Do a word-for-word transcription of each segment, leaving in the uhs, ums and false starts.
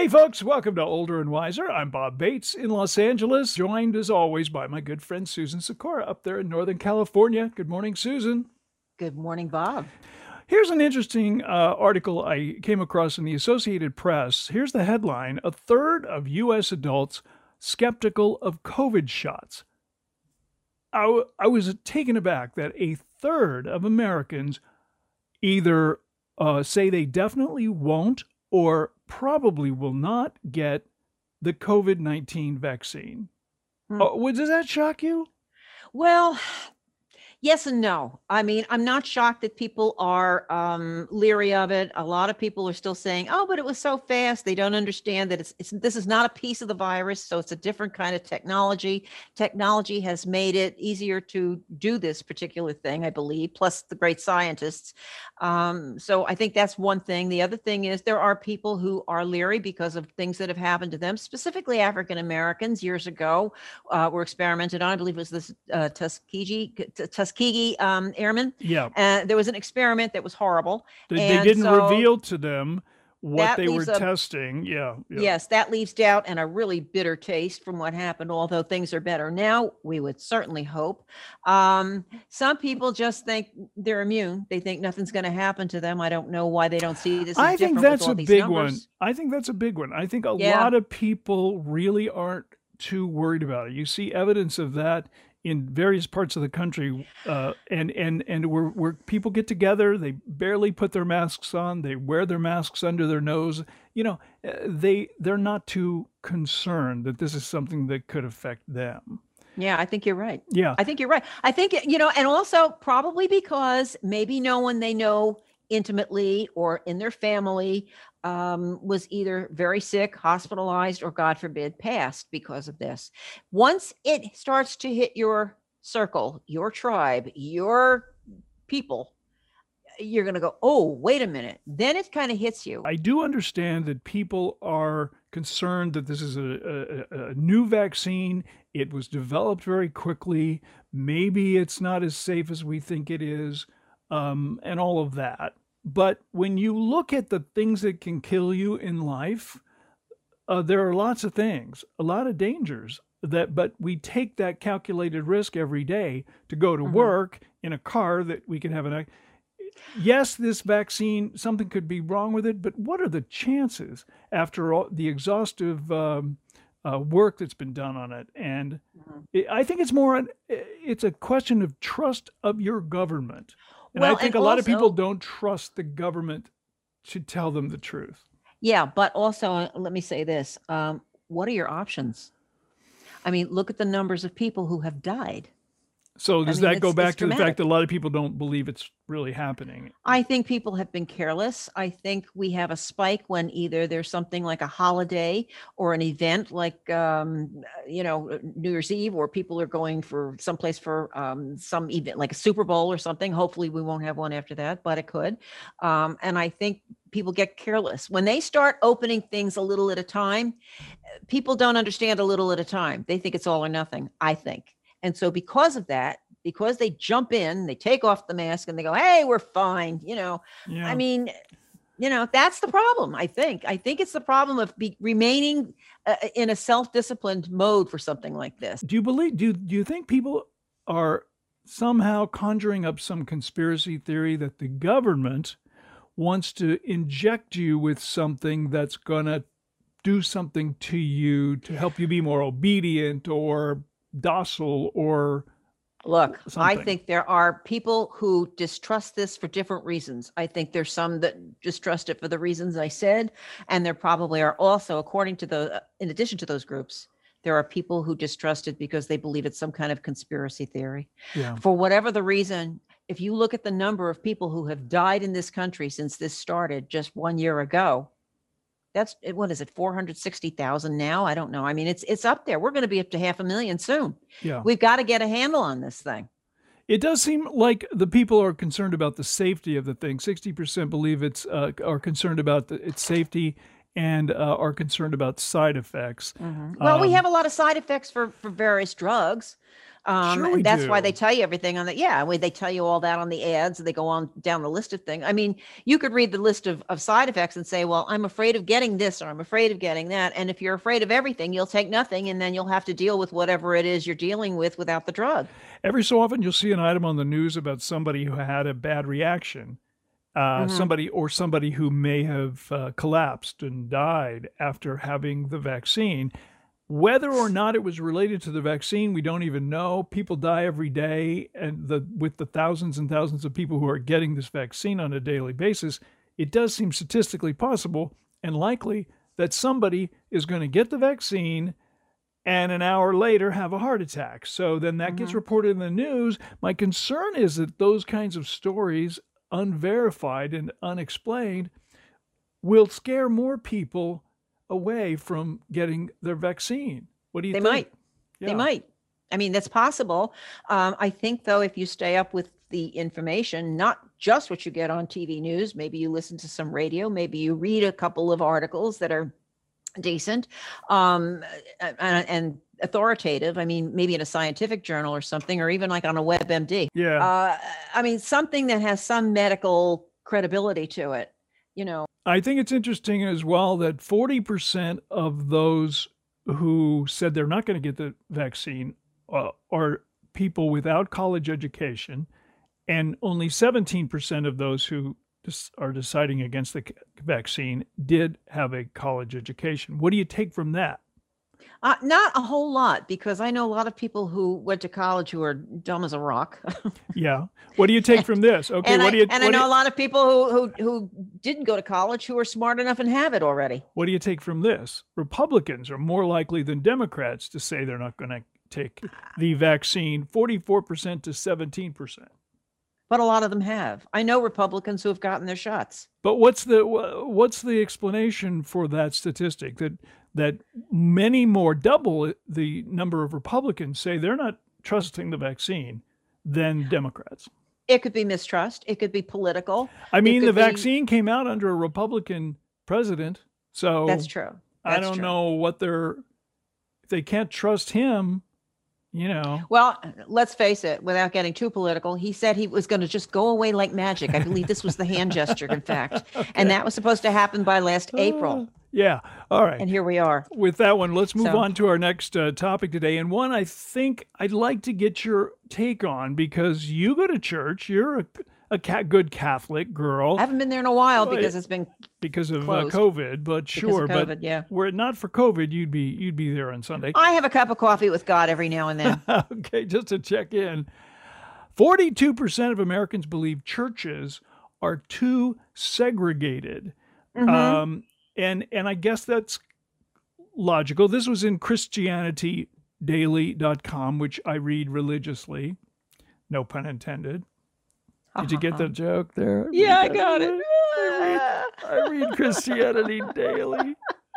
Hey folks, welcome to Older and Wiser. I'm Bob Bates in Los Angeles, joined as always by my good friend Susan Sikora up there in Northern California. Good morning, Susan. Good morning, Bob. Here's an interesting uh, article I came across in the Associated Press. Here's the headline: a third of U S adults skeptical of COVID shots. I, w- I was taken aback that a third of Americans either uh, say they definitely won't or probably will not get the COVID nineteen vaccine. Hmm. Oh, well, does that shock you? Well, yes and no. I mean, I'm not shocked that people are um, leery of it. A lot of people are still saying, "Oh, but it was so fast." They don't understand that it's, it's this is not a piece of the virus, so it's a different kind of technology. Technology has made it easier to do this particular thing, I believe. Plus, the great scientists. Um, so I think that's one thing. The other thing is there are people who are leery because of things that have happened to them, specifically African Americans years ago. Uh, were experimented on. I believe it was this uh, Tuskegee. Tuskegee Tuskegee um, Airmen. Yeah. Uh, there was an experiment that was horrible. They, and they didn't so reveal to them what they were a, testing. Yeah, yeah. Yes, that leaves doubt and a really bitter taste from what happened, although things are better now, we would certainly hope. Um, some people just think they're immune. They think nothing's going to happen to them. I don't know why they don't see this as I think that's a big numbers. one. I think that's a big one. I think a yeah. lot of people really aren't too worried about it. You see evidence of that in various parts of the country, uh, and and and where where people get together, they barely put their masks on. They wear their masks under their nose. You know, they they're not too concerned that this is something that could affect them. Yeah, I think you're right. Yeah, I think you're right. I think you know, and also probably because maybe no one they know intimately or in their family um, was either very sick, hospitalized, or God forbid, passed because of this. Once it starts to hit your circle, your tribe, your people, you're going to go, oh, wait a minute. Then it kind of hits you. I do understand that people are concerned that this is a, a, a new vaccine. It was developed very quickly. Maybe it's not as safe as we think it is, um, and all of that. But when you look at the things that can kill you in life, uh, there are lots of things, a lot of dangers that, but we take that calculated risk every day to go to mm-hmm. work in a car that we can have an, yes, this vaccine, something could be wrong with it, but what are the chances after all the exhaustive um, uh, work that's been done on it? And mm-hmm. it, I think it's more, it's a question of trust of your government. And well, I think and a lot also, of people don't trust the government to tell them the truth. Yeah, but also, uh, let me say this. Um, what are your options? I mean, look at the numbers of people who have died. So does I mean, that go it's, back it's to dramatic. the fact that a lot of people don't believe it's really happening? I think people have been careless. I think we have a spike when either there's something like a holiday or an event like, um, you know, New Year's Eve, or people are going for someplace for um, some event like a Super Bowl or something. Hopefully we won't have one after that, but it could. Um, and I think people get careless. When they start opening things a little at a time, people don't understand a little at a time. They think it's all or nothing, I think. And so because of that, because they jump in, they take off the mask and they go, hey, we're fine. You know, yeah. I mean, you know, that's the problem. I think, I think it's the problem of be, remaining uh, in a self-disciplined mode for something like this. Do you believe, do, do you think people are somehow conjuring up some conspiracy theory that the government wants to inject you with something that's going to do something to you to help you be more obedient or docile or look, something? I think there are people who distrust this for different reasons. I think there's some that distrust it for the reasons I said, and there probably are also, according to the, in addition to those groups, there are people who distrust it because they believe it's some kind of conspiracy theory. Yeah. For whatever the reason, if you look at the number of people who have died in this country since this started just one year ago, that's, what is it, four hundred sixty thousand now? I don't know. I mean, it's it's up there. We're going to be up to half a million soon. Yeah. We've got to get a handle on this thing. It does seem like the people are concerned about the safety of the thing. sixty percent believe it's uh, are concerned about the, its safety and uh, are concerned about side effects. Mm-hmm. Well, um, we have a lot of side effects for, for various drugs. Um, Sure we and that's why they do. tell you everything on the, yeah, where they tell you all that on the ads, and they go on down the list of things. I mean, you could read the list of, of side effects and say, well, I'm afraid of getting this, or I'm afraid of getting that. And if you're afraid of everything, you'll take nothing, and then you'll have to deal with whatever it is you're dealing with without the drug. Every so often, you'll see an item on the news about somebody who had a bad reaction, uh, Hmm. somebody or somebody who may have uh, collapsed and died after having the vaccine. Whether or not it was related to the vaccine, we don't even know. People die every day, and the with the thousands and thousands of people who are getting this vaccine on a daily basis, it does seem statistically possible and likely that somebody is going to get the vaccine and an hour later have a heart attack. So then that gets Hmm. reported in the news. My concern is that those kinds of stories, unverified and unexplained, will scare more people away from getting their vaccine. What do you They think? might. They Yeah. might. I mean, that's possible. Um, I think, though, if you stay up with the information, not just what you get on T V news, maybe you listen to some radio, maybe you read a couple of articles that are decent, um, and, and authoritative. I mean, maybe in a scientific journal or something, or even like on a WebMD. Yeah. Uh, I mean, something that has some medical credibility to it, you know. I think it's interesting as well that forty percent of those who said they're not going to get the vaccine uh, are people without college education, and only seventeen percent of those who dis- are deciding against the c- vaccine did have a college education. What do you take from that? Uh, not a whole lot, because I know a lot of people who went to college who are dumb as a rock. Yeah. What do you take from this? Okay. and What I do you and I what do know you, a lot of people who who who didn't go to college who are smart enough and have it already. what do you take from this? Republicans are more likely than Democrats to say they're not going to take the vaccine, forty-four percent to seventeen percent. But a lot of them have. I know Republicans who have gotten their shots. But what's the what's the explanation for that statistic that that many more, double the number of Republicans say they're not trusting the vaccine than Democrats? It could be mistrust. It could be political. I It mean, the could be. vaccine came out under a Republican president, That's so true. I That's don't true. know what they're if they can't trust him, you know. Well, let's face it, without getting too political, he said he was going to just go away like magic. I believe this was the hand gesture, in fact. And that was supposed to happen by last April. Uh, yeah. All right. And here we are. With that one, let's move So- on to our next uh, topic today. And one I think I'd like to get your take on because you go to church. You're a, a ca- good Catholic girl I haven't been there in a while Well, because it- it's been because of uh, closed. COVID. But because sure, of COVID, but yeah. were it not for COVID, you'd be you'd be there on Sunday. I have a cup of coffee with God every now and then. Okay, just to check in. forty-two percent of Americans believe churches are too segregated. Mhm. Um, and and I guess that's logical. This was in Christianity Daily dot com, which I read religiously. No pun intended. Did you get the joke there? Yeah, I got it. I read, I read Christianity Daily.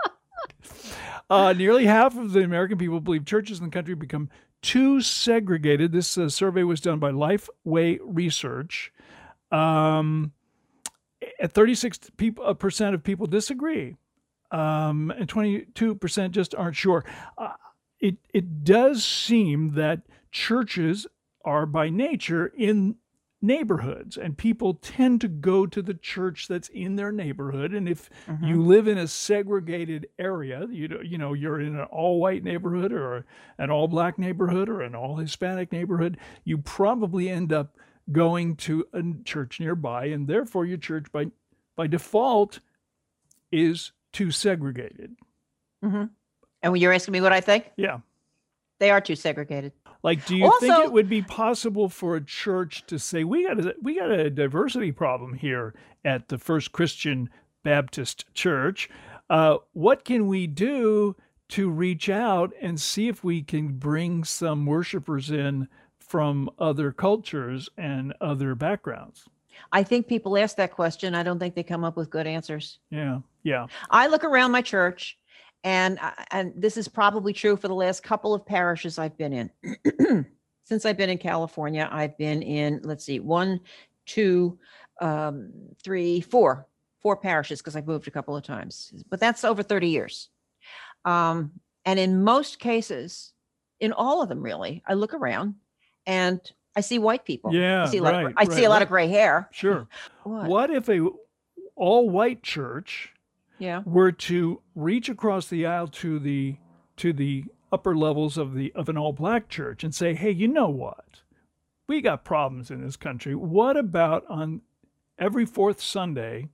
Uh, nearly half of the American people believe churches in the country become too segregated. This uh, survey was done by Lifeway Research. Um, at thirty-six percent of people disagree, um, and twenty-two percent just aren't sure. Uh, it it does seem that churches are by nature in neighborhoods, and people tend to go to the church that's in their neighborhood. And if Mhm. you live in a segregated area, you know, you know, you're in an all-white neighborhood or an all-black neighborhood or an all-Hispanic neighborhood, you probably end up going to a church nearby, and therefore your church by by default is too segregated. Mhm. And when you're asking me what I think, Yeah. they are too segregated. Like, do you think Also- it would be possible for a church to say, we got a, we got a diversity problem here at the First Christian Baptist Church? Uh, what can we do to reach out and see if we can bring some worshipers in from other cultures and other backgrounds? I think people ask that question. I don't think they come up with good answers. Yeah, yeah. I look around my church, and I- and this is probably true for the last couple of parishes I've been in. Since I've been in California, I've been in, let's see, one, two, um, three, four, four parishes, because I've moved a couple of times. But that's over thirty years. Um, and in most cases, in all of them, really. I look around and I see white people. I Yeah, see a lot of, right, I see right. a lot What? of gray hair. Sure. What? What if a all-white church Yeah. were to reach across the aisle to the to the upper levels of the of an all-black church and say, "Hey, you know what? We got problems in this country. What about on every fourth Sunday,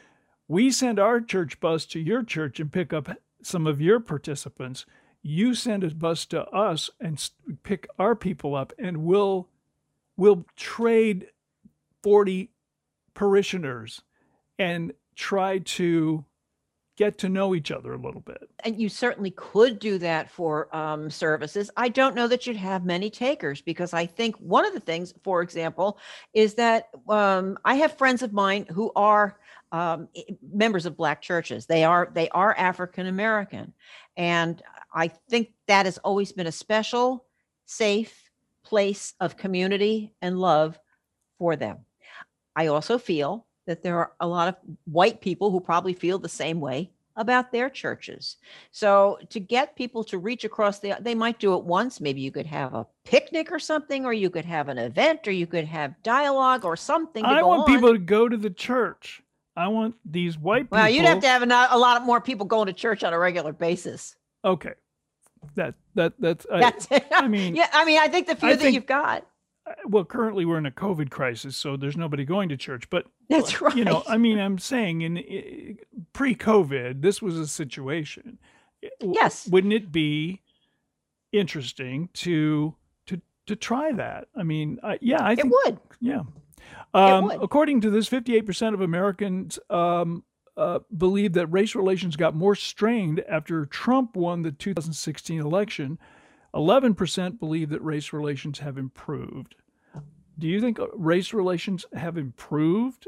we send our church bus to your church and pick up some of your participants. You send a bus to us and pick our people up, and we'll we'll trade forty parishioners and try to get to know each other a little bit." And you certainly could do that for um, services. I don't know that you'd have many takers, because I think one of the things, for example, is that um, I have friends of mine who are um, members of Black churches. They are they are African American, and I think that has always been a special, safe place of community and love for them. I also feel that there are a lot of white people who probably feel the same way about their churches. So to get people to reach across the, they might do it once. Maybe you could have a picnic or something, or you could have an event, or you could have dialogue or something. To I go want on. people to go to the church. I want these white people. Well, you'd have to have a, a lot more people going to church on a regular basis. Okay, that that that's. That's I, I mean, yeah. I mean, I think the few I that think- you've got. well, currently we're in a COVID crisis, so there's nobody going to church. But That's right. you know, I mean, I'm saying in, in pre-COVID, this was a situation. Yes. Wouldn't it be interesting to to to try that? I mean, I, yeah, I It think would. yeah. Um, would. according to this, fifty-eight percent of Americans um, uh, believe that race relations got more strained after Trump won the two thousand sixteen election. eleven percent believe that race relations have improved. Do you think race relations have improved?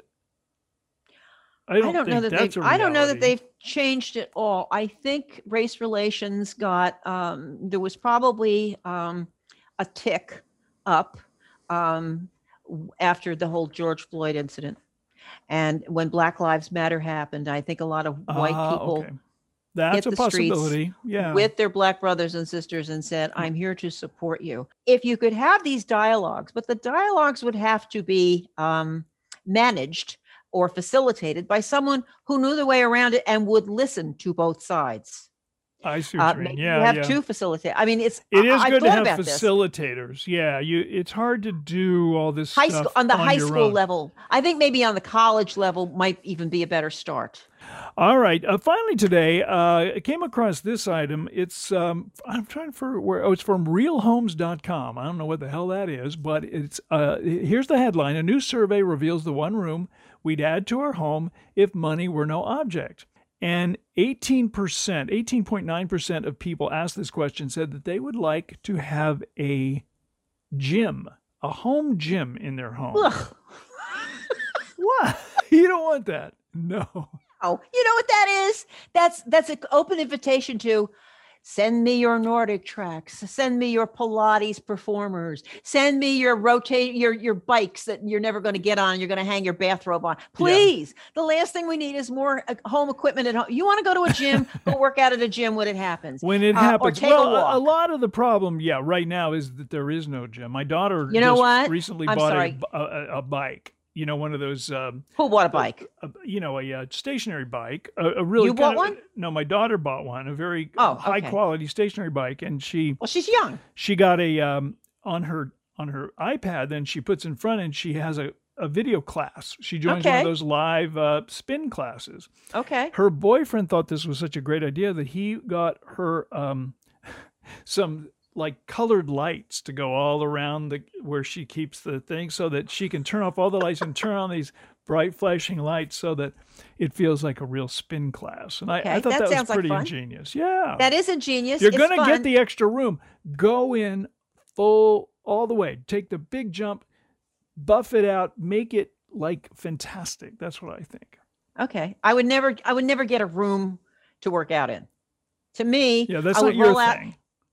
I don't, I don't think know that that's they've, a I don't know that reality. they've changed it all. I think race relations got, um, there was probably um, a tick up um, w- after the whole George Floyd incident. And when Black Lives Matter happened, I think a lot of white Ah, people okay. That's hit a the streets possibility. Yeah. with their Black brothers and sisters and said, I'm here to support you. If you could have these dialogues, but the dialogues would have to be um, managed or facilitated by someone who knew the way around it and would listen to both sides. I see what Uh, you mean. maybe Yeah, you have yeah. two facilitate. I mean, it's It I- is I've good to thought have about this. facilitators. Yeah, you. It's hard to do all this High stuff school on the high your school own. level. I think maybe on the college level might even be a better start. All right. Uh, finally, today, uh, I came across this item. It's um, I'm trying for where. Oh, it's from real homes dot com. I don't know what the hell that is, but it's uh, here's the headline: a new survey reveals the one room we'd add to our home if money were no object. And eighteen percent, eighteen point nine percent of people asked this question said that they would like to have a gym, a home gym in their home. Ugh. What? You don't want that? No. Oh, you know what that is? That's that's an open invitation to send me your Nordic tracks, send me your Pilates performers, send me your rotate your your bikes that you're never going to get on. You're going to hang your bathrobe on. Please. The last thing we need is more uh, home equipment at home. You want to go to a gym? Go work out at a gym when it happens. When it Uh, or happens, take well, a walk. a lot of the problem, yeah, right now is that there is no gym. My daughter You know just what? recently I'm bought a, sorry. a, a- a bike. You know, one of those, um, Who bought a bike? a, you know, a, uh stationary bike. A, a really You bought kind of- one? No, my daughter bought one. A very Oh, high okay. quality stationary bike, and she Well, she's young. she got a um, on her on her iPad. Then she puts in front, and she has a, a video class. She joins one Okay. of those live uh, spin classes. Okay. Her boyfriend thought this was such a great idea that he got her um, some like colored lights to go all around the where she keeps the thing, so that she can turn off all the lights and turn on these bright flashing lights, so that it feels like a real spin class. And I, Okay, I thought that that, was sounds like pretty fun. ingenious. Yeah, That is ingenious. you're It's gonna fun. get the extra room. Go in full all the way. Take the big jump, buff it out, make it like fantastic. That's what I think. Okay. I would never I would never get a room to work out in. To me, Yeah, that's I not would your roll out thing.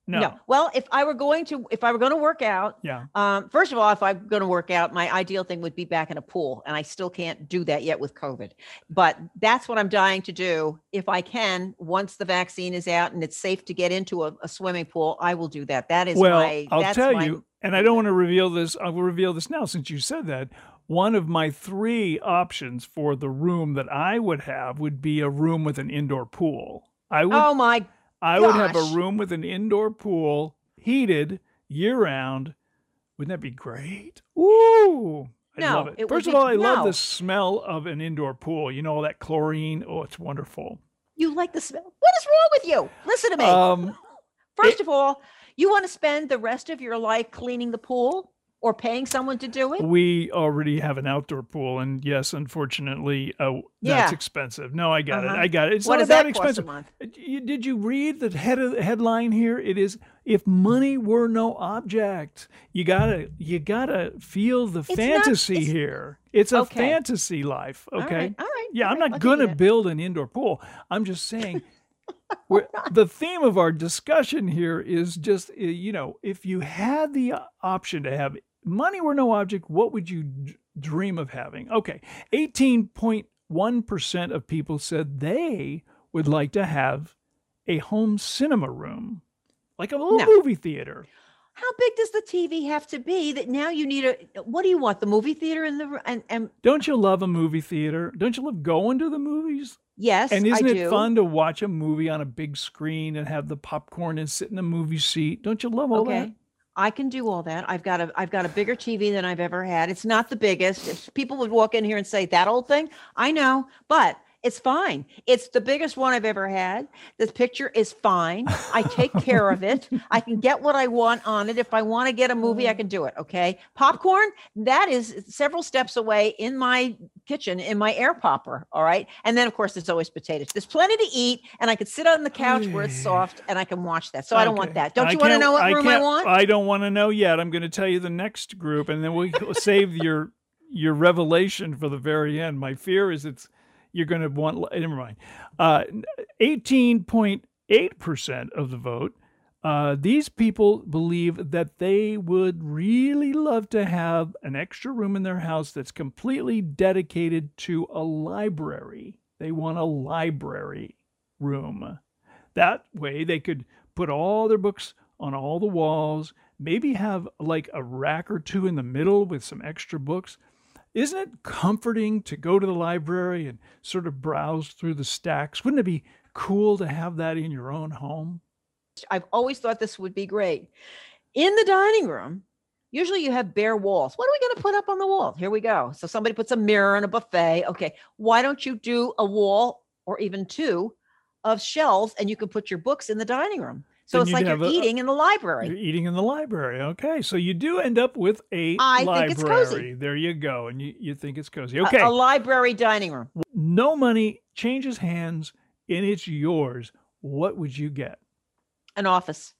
No. Well, if I were going to, if I were going to work out, Yeah. um, first of all, if I'm going to work out, my ideal thing would be back in a pool, and I still can't do that yet with COVID. But that's what I'm dying to do. If I can, once the vaccine is out and it's safe to get into a, a swimming pool, I will do that. That is well, my. I'll that's tell my, you, and I don't want to reveal this. I will reveal this now since you said that. One of my three options for the room that I would have would be a room with an indoor pool. I would. Oh my. I would have a Gosh. room with an indoor pool, heated year round. Wouldn't that be great? Ooh, I No, love it. it would First of be- all, I love no. the smell of an indoor pool. You know, all that chlorine. Oh, it's wonderful. You like the smell? What is wrong with you? Listen to me. Um, First of all, you want to spend the rest of your life cleaning the pool or paying someone to do it? we already have an outdoor pool, and yes, unfortunately, uh, that's Yeah. expensive. No, I got Uh-huh. it. I got it. It's What not does that that cost a expensive. month? Uh, you- Did you read the head of the headline here? It is if money were no object. You gotta you gotta feel the not- fantasy it's- here. It's a Okay. fantasy life. All Okay. right, all right, Yeah, all I'm right, not I'll give gonna you that. build an indoor pool. I'm just saying. we're, the theme of our discussion here is just uh, you know, if you had the uh, option to have money were no object, what would you d- dream of having? Okay, eighteen point one percent of people said they would like to have a home cinema room, like a little No. movie theater. How big does the T V have to be that now you need a? What do you want? The movie theater in the and and Don't you love a movie theater? Don't you love going to the movies? yes, And isn't I it do. fun to watch a movie on a big screen and have the popcorn and sit in a movie seat? Don't you love all Okay. that? I can do all that. I've got a I've got a bigger T V than I've ever had. It's not the biggest. If people would walk in here and say that old thing, I know, but it's fine. It's the biggest one I've ever had. This picture is fine. I take care of it. I can get what I want on it. If I want to get a movie, I can do it. Okay. Popcorn, that is several steps away in my kitchen, in my air popper. All right. And then, of course, there's always potatoes. There's plenty to eat, and I could sit on the couch where it's soft and I can watch that. So I don't want Okay. that. Don't I you want to can't- know what room I can't- want? I don't want to know yet. I'm going to tell you the next group, and then we'll save your your revelation for the very end. My fear is it's you're going to want. Never mind. Uh, eighteen point eight percent of the vote. Uh, these people believe that they would really love to have an extra room in their house that's completely dedicated to a library. They want a library room. That way they could put all their books on all the walls, maybe have like a rack or two in the middle with some extra books. Isn't it comforting to go to the library and sort of browse through the stacks? Wouldn't it be cool to have that in your own home? I've always thought this would be great. In the dining room, usually you have bare walls. What are we going to put up on the wall? Here we go. So somebody puts a mirror and a buffet. Okay. Why don't you do a wall or even two of shelves, and you can put your books in the dining room? So Then it's you'd like you're have a- eating in the You're library. eating in the library. Okay. So you do end up with a I library. think it's cozy. There you go. And you, you think it's cozy. A- Okay. A, library dining room. No money changes hands and it's yours. What would you get? An office.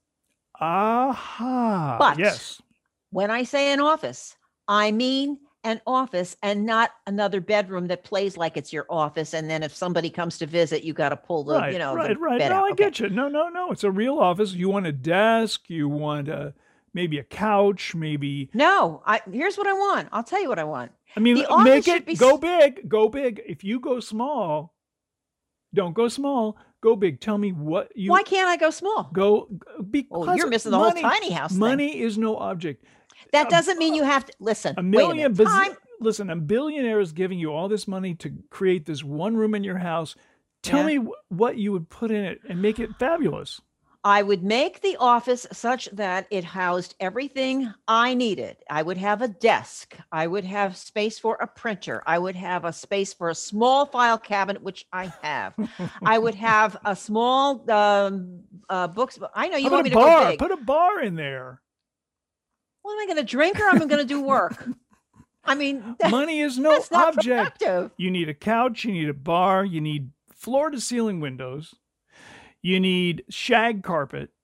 Aha. But- yes. When I say an office, I mean an office and not another bedroom that plays like it's your office. And then if somebody comes to visit, you got to pull the, Right, you know, right, the right. bed No, out. I Okay. get you. No, no, no. It's a real office. You want a desk. You want a maybe a couch. Maybe No, I here's what I want. I'll tell you what I want. I mean, The office make should it be go s- big. Go big. If you go small, don't go small. Go big. Tell me what you Why can't I go small? go because Oh, you're missing the money, whole tiny house thing. Money is no object. That a- doesn't mean you have to listen. A wait million. minute. Baz- Time. listen, a billionaire is giving you all this money to create this one room in your house. Tell Yeah. me wh- what you would put in it and make it fabulous. I would make the office such that it housed everything I needed. I would have a desk. I would have space for a printer. I would have a space for a small file cabinet, which I have. I would have a small um, uh, books. I know you How want about me a to go bar? big. Put a bar in there. What am I going to drink or am I going to do work? I mean, that- Money is no that's not object. productive. You need a couch, you need a bar, you need floor to ceiling windows, you need shag carpet,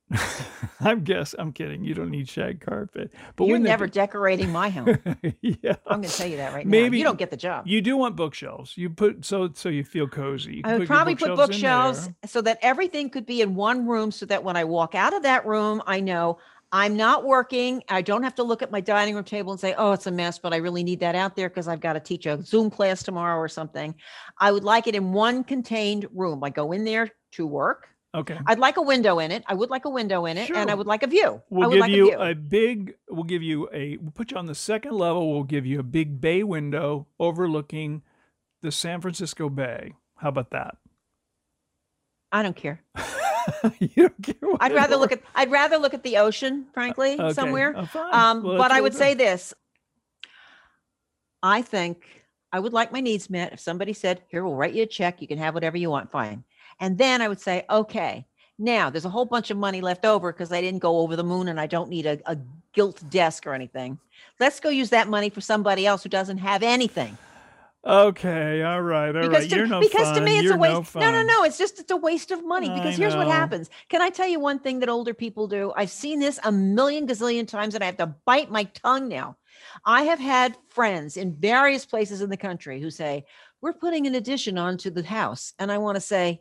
I'm guess I'm kidding. You don't need shag carpet. But You're wouldn't never it decorating my home. be, yeah. I'm going to tell you that right now. Maybe You don't get the job. You do want bookshelves. You put so so you feel cozy. You can I would put your probably put bookshelves in bookshelves there. so that everything could be in one room so that when I walk out of that room, I know I'm not working. I don't have to look at my dining room table and say, oh, it's a mess, but I really need that out there because I've got to teach a Zoom class tomorrow or something. I would like it in one contained room. I go in there to work. Okay. I'd like a window in it. I would like a window in it, and I Sure. would like a view. I We'll would give like you a view. a big, we'll give you a, we'll put you on the second level. We'll give you a big bay window overlooking the San Francisco Bay. How about that? I don't care. You don't care what I'd it rather or- look at I'd rather look at the ocean, frankly, Okay. somewhere. Oh, fine. Um, Well, but that's I what would we'll say do. this. I think I would like my needs met. If somebody said, here, we'll write you a check, you can have whatever you want, fine. And then I would say, okay, now there's a whole bunch of money left over because I didn't go over the moon and I don't need a, a gilt desk or anything. Let's go use that money for somebody else who doesn't have anything. Okay. All right. All Because right. to, You're no because fun. to me it's You're a waste. no No, fun. no, no. It's just it's a waste of money. I Because here's what know. happens. Can I tell you one thing that older people do? I've seen this a million gazillion times and I have to bite my tongue now. I have had friends in various places in the country who say, we're putting an addition onto the house. And I want to say,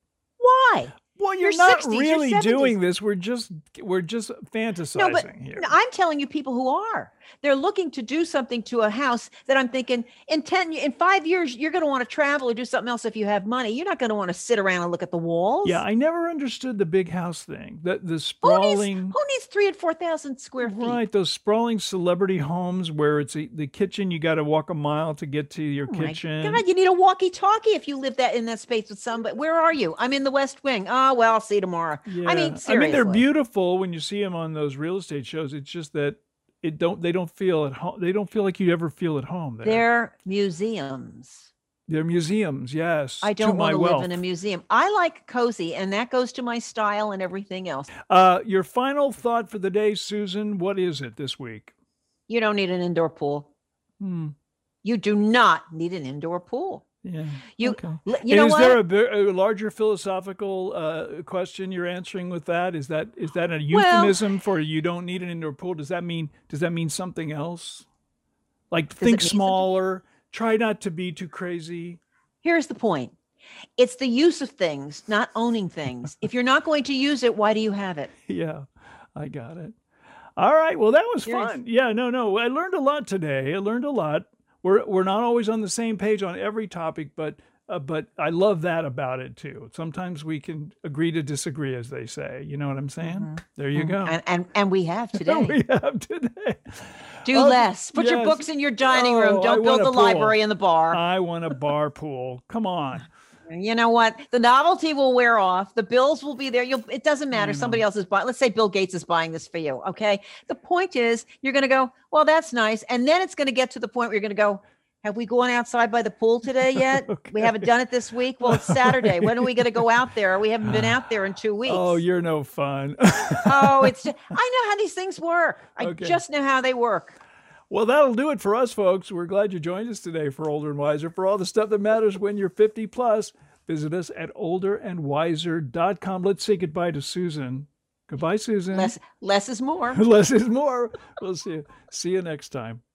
why? Well, you're, You're not sixties, you're really seventies. doing this. We're just we're just fantasizing No, but here. no, I'm telling you people who are. They're looking to do something to a house that I'm thinking in ten, in five years, you're going to want to travel or do something else if you have money. You're not going to want to sit around and look at the walls. Yeah, I never understood the big house thing. The the Who needs, sprawling who needs three and four thousand square feet? right, those sprawling celebrity homes where it's a, the kitchen you got to walk a mile to get to your Oh my kitchen. God, you need a walkie-talkie if you live that in that space with somebody. Where are you? I'm in the West Wing. Oh, well, I'll see you tomorrow. Yeah. I mean, seriously. I mean, they're beautiful when you see them on those real estate shows. It's just that it don't they don't feel at home. They don't feel like you ever feel at home there. They're museums. They're museums, yes. I to don't my want to wealth. live in a museum. I like cozy, and that goes to my style and everything else. Uh, your final thought for the day, Susan. What is it this week? You don't need an indoor pool. Hmm. You do not need an indoor pool. Yeah. You, okay. l- you And know is what? there a, ve- a larger philosophical uh, question you're answering with that? Is that is that a Well- euphemism for you don't need an indoor pool? Does that mean does that mean something else? Like it think mean something? smaller. Try not to be too crazy. Here's the point. It's the use of things, not owning things. If you're not going to use it, why do you have it? Yeah, I got it. All right. Well, that was Serious. fun. Yeah. No. No. I learned a lot today. I learned a lot. We're we're not always on the same page on every topic, but uh, but I love that about it too. Sometimes we can agree to disagree, as they say. You know what I'm saying? There you go. And, and, and we have today. we have today. Do Oh, less. Put your yes. books in your dining room. Oh, I Don't build want a the pool. library in the bar. I want a bar pool. Come on. You know what? The novelty will wear off. The bills will be there. You'll, it doesn't matter. Somebody else is buying. Let's say Bill Gates is buying this for you. Okay. The point is, you're going to go, well, that's nice. And then it's going to get to the point where you're going to go, have we gone outside by the pool today yet? We haven't done it this week. Well, it's Saturday. When are we going to go out there? We haven't been out there in two weeks. Oh, you're no fun. Oh, it's, just, I know how these things work. I Okay. just know how they work. Well, that'll do it for us, folks. We're glad you joined us today for Older and Wiser. For all the stuff that matters when you're fifty plus, visit us at older and wiser dot com. Let's say goodbye to Susan. Goodbye, Susan. Less, less is more. Less is more. We'll see you. See you next time.